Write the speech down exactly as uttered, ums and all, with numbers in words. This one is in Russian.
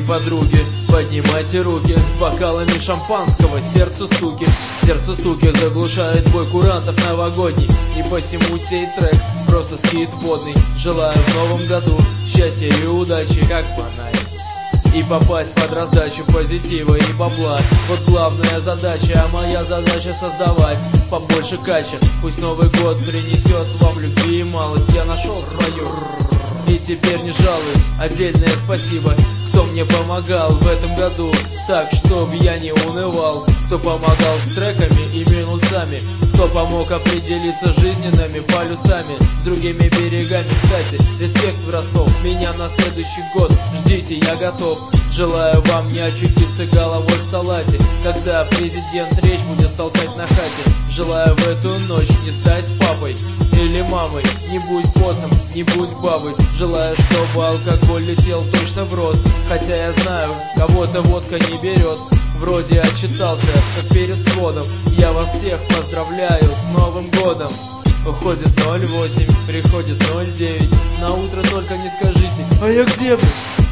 подруги, поднимайте руки с бокалами шампанского, сердцу суки. Сердце суки заглушает бой курантов новогодний. И посему сей трек просто скит водный. Желаю в новом году счастья и удачи, как фонарь, и попасть под раздачу позитива и бабла. Вот главная задача, а моя задача создавать побольше кача. Пусть Новый год принесет вам любви и малость. Я нашел свою и теперь не жалуюсь. Отдельное спасибо, кто мне помогал в этом году, так чтоб я не унывал. Кто помогал с треками и минусами, кто помог определиться жизненными полюсами с другими берегами. Кстати, респект в Ростов, меня на следующий год ждите, я готов. Желаю вам не очутиться головой в салате, когда президент речь будет толкать на хате. Желаю в эту ночь не стать папой или мамой, не будь боссом, не будь бабой. Желаю, чтобы алкоголь летел точно в рот, хотя я знаю, кого-то водка не берет. Вроде отчитался, как перед сводом. Я вас всех поздравляю с Новым годом. Уходит ноль восемь, приходит ноль девять. На утро только не скажите: а я где, блин?